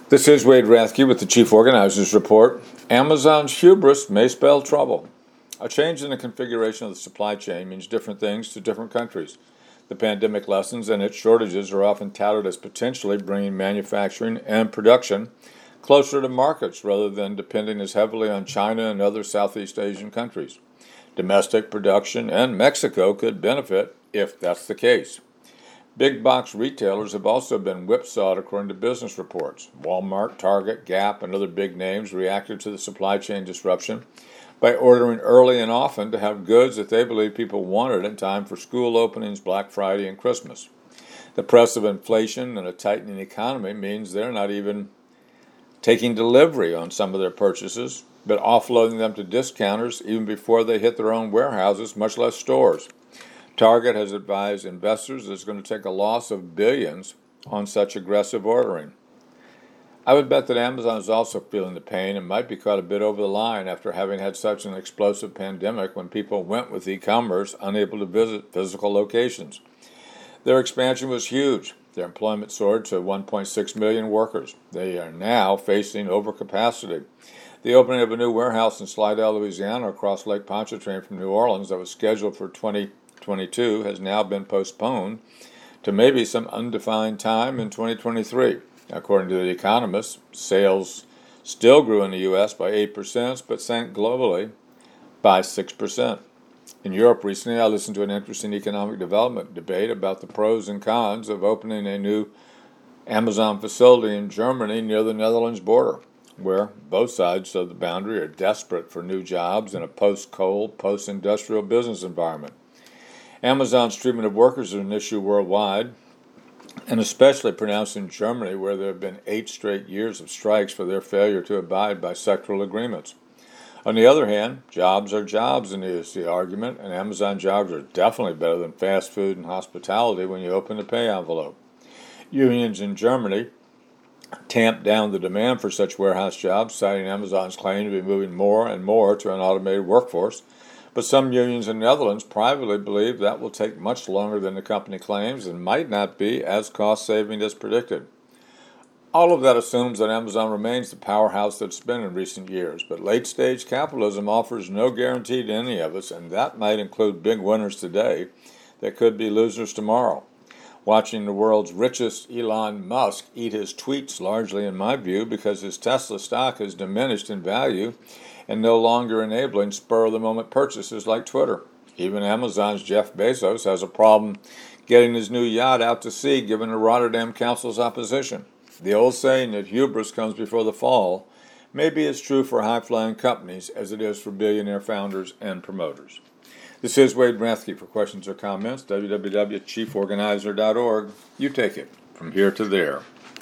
This is Wade Rathke with the Chief Organizers Report. Amazon's hubris may spell trouble. A change in the configuration of the supply chain means different things to different countries. The pandemic lessons and its shortages are often touted as potentially bringing manufacturing and production closer to markets rather than depending as heavily on China and other Southeast Asian countries. Domestic production and Mexico could benefit if that's the case. Big box retailers have also been whipsawed according to business reports. Walmart, Target, Gap, and other big names reacted to the supply chain disruption by ordering early and often to have goods that they believe people wanted in time for school openings, Black Friday, and Christmas. The press of inflation and a tightening economy means they're not even taking delivery on some of their purchases, but offloading them to discounters even before they hit their own warehouses, much less stores. Target has advised investors that it's going to take a loss of billions on such aggressive ordering. I would bet that Amazon is also feeling the pain and might be caught a bit over the line after having had such an explosive pandemic when people went with e-commerce unable to visit physical locations. Their expansion was huge. Their employment soared to 1.6 million workers. They are now facing overcapacity. The opening of a new warehouse in Slidell, Louisiana, across Lake Pontchartrain from New Orleans that was scheduled for 2022 has now been postponed to maybe some undefined time in 2023. According to The Economist, sales still grew in the U.S. by 8%, but sank globally by 6%. In Europe recently, I listened to an interesting economic development debate about the pros and cons of opening a new Amazon facility in Germany near the Netherlands border, where both sides of the boundary are desperate for new jobs in a post-coal, post-industrial business environment. Amazon's treatment of workers is an issue worldwide, and especially pronounced in Germany, where there have been 8 straight years of strikes for their failure to abide by sectoral agreements. On the other hand, jobs are jobs is the argument, and Amazon jobs are definitely better than fast food and hospitality when you open the pay envelope. Unions in Germany tamped down the demand for such warehouse jobs, citing Amazon's claim to be moving more and more to an automated workforce. But some unions in the Netherlands privately believe that will take much longer than the company claims and might not be as cost-saving as predicted. All of that assumes that Amazon remains the powerhouse that it's been in recent years, but late-stage capitalism offers no guarantee to any of us, and that might include big winners today that could be losers tomorrow. Watching the world's richest Elon Musk eat his tweets largely, in my view, because his Tesla stock has diminished in value and no longer enabling spur-of-the-moment purchases like Twitter. Even Amazon's Jeff Bezos has a problem getting his new yacht out to sea given the Rotterdam Council's opposition. The old saying that hubris comes before the fall may be as true for high-flying companies as it is for billionaire founders and promoters. This is Wade Rathke. For questions or comments, www.chieforganizer.org. You take it from here to there.